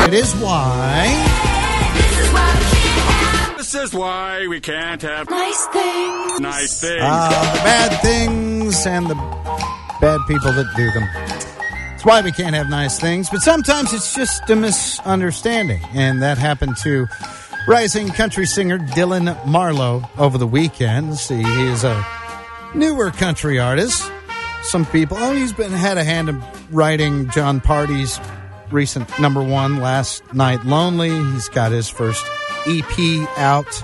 It is why. This is why we can't have nice things. Nice things. The bad things and the bad people that do them. It's why we can't have nice things, but sometimes it's just a misunderstanding. And that happened to rising country singer Dylan Marlowe over the weekend. See, he is a newer country artist. Some people, he's had a hand in writing John Party's recent #1, Last Night Lonely. He's got his first EP out.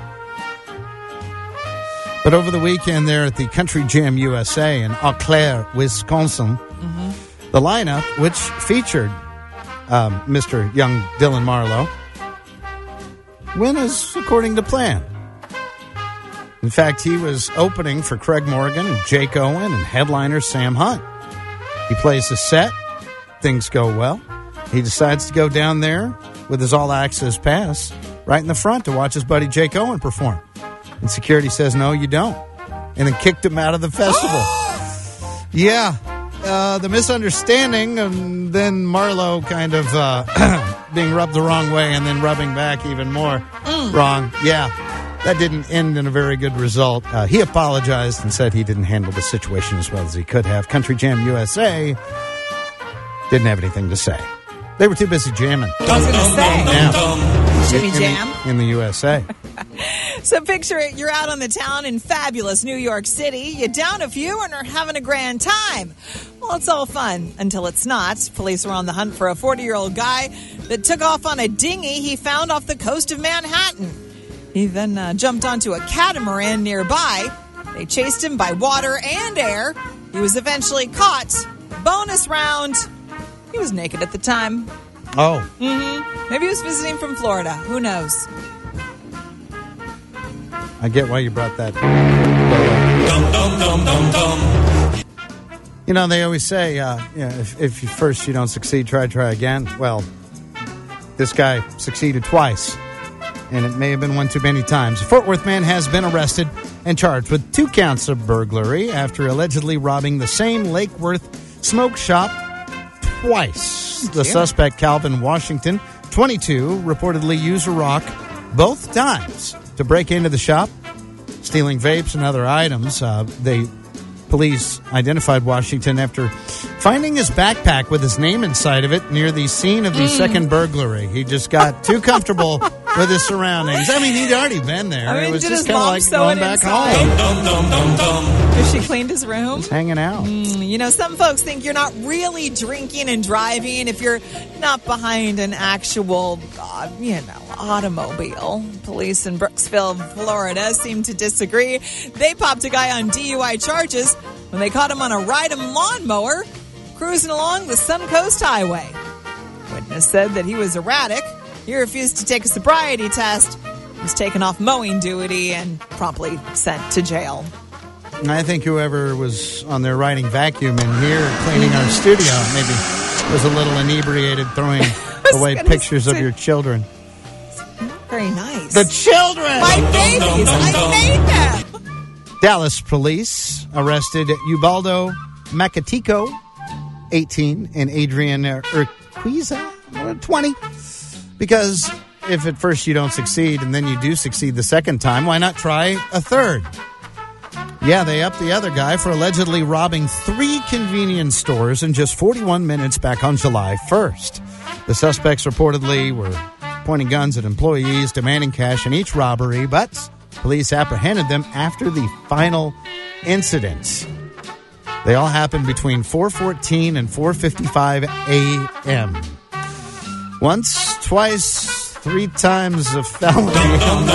But over the weekend there at the Country Jam USA in Eau Claire, Wisconsin, the lineup, which featured Mr. Young Dylan Marlowe, went as according to plan. In fact, he was opening for Craig Morgan and Jake Owen and headliner Sam Hunt. He plays the set. Things go well. He decides to go down there with his all-access pass right in the front to watch his buddy Jake Owen perform. And security says, no, you don't. And then kicked him out of the festival. Yeah. The misunderstanding, and then Marlowe kind of being rubbed the wrong way and then rubbing back even more wrong. Yeah, that didn't end in a very good result. He apologized and said he didn't handle the situation as well as he could have. Country Jam USA didn't have anything to say. They were too busy jamming. I was going to say. Jimmy Jam. In the USA. So picture it, you're out on the town in fabulous New York City. You down a few and are having a grand time. Well, it's all fun until it's not. Police are on the hunt for a 40-year-old guy that took off on a dinghy he found off the coast of Manhattan. He then jumped onto a catamaran nearby. They chased him by water and air. He was eventually caught. Bonus round. He was naked at the time. Oh. Maybe he was visiting from Florida. Who knows? I get why you brought that. You know, they always say, if first you don't succeed, try again. Well, this guy succeeded twice, and it may have been one too many times. A Fort Worth man has been arrested and charged with 2 counts of burglary after allegedly robbing the same Lake Worth smoke shop twice. The suspect, Calvin Washington, 22, reportedly used a rock both times to break into the shop, stealing vapes and other items. Police identified Washington after finding his backpack with his name inside of it near the scene of the second burglary. He just got too comfortable with his surroundings. I mean, he'd already been there. It was just kind of like going back home. If she cleaned his room? Just hanging out. You know, some folks think you're not really drinking and driving if you're not behind an actual, automobile. Police in Brooksville, Florida seem to disagree. They popped a guy on DUI charges when they caught him on a ride-em lawnmower cruising along the Suncoast Highway. Witness said that he was erratic. He refused to take a sobriety test, was taken off mowing duty, and promptly sent to jail. I think whoever was on there riding vacuum in here cleaning our studio maybe was a little inebriated throwing away pictures of your children. Very nice. The children! My babies! I made them! Dallas police arrested Ubaldo Macatico, 18, and Adrian Urquiza, 20, because if at first you don't succeed and then you do succeed the second time, why not try a third? Yeah, they upped the other guy for allegedly robbing 3 convenience stores in just 41 minutes back on July 1st. The suspects reportedly were pointing guns at employees, demanding cash in each robbery, but police apprehended them after the final incidents. They all happened between 4:14 and 4:55 a.m. Once, twice, 3 times a felony on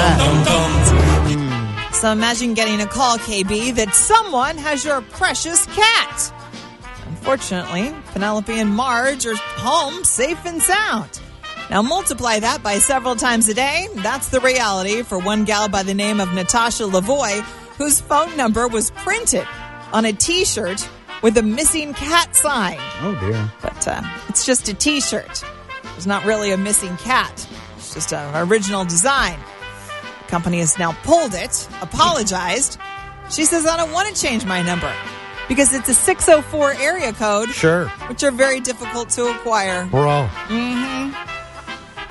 that. So imagine getting a call, KB, that someone has your precious cat. Unfortunately, Penelope and Marge are home safe and sound. Now multiply that by several times a day. That's the reality for one gal by the name of Natasha Lavoie, whose phone number was printed on a T-shirt with a missing cat sign. Oh, dear. But it's just a T-shirt. It's not really a missing cat. It's just an original design. The company has now pulled it, apologized. She says, I don't want to change my number because it's a 604 area code. Sure. Which are very difficult to acquire. We're all.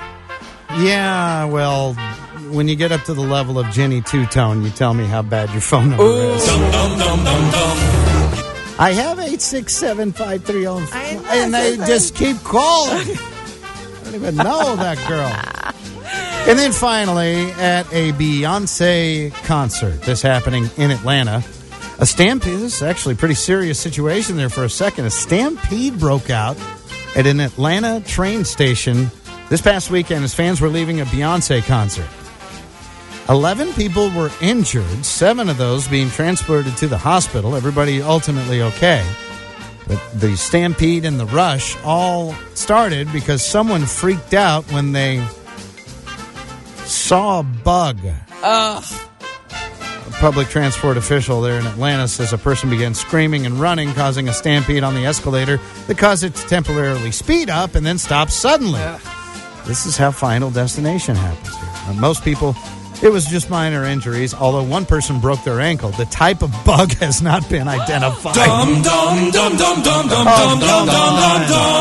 Yeah, well, when you get up to the level of Jenny Two-Tone, you tell me how bad your phone number is. I have 867-530, and they just keep calling. I don't even know that girl. And then finally, at a Beyonce concert, this happening in Atlanta, a stampede, this is actually a pretty serious situation there for a second. A stampede broke out at an Atlanta train station this past weekend as fans were leaving a Beyonce concert. 11 people were injured, 7 of those being transported to the hospital. Everybody ultimately okay. But the stampede and the rush all started because someone freaked out when they saw a bug. A public transport official there in Atlanta says a person began screaming and running, causing a stampede on the escalator that caused it to temporarily speed up and then stop suddenly. This is how Final Destination happens here. Most people, it was just minor injuries, although one person broke their ankle. The type of bug has not been identified.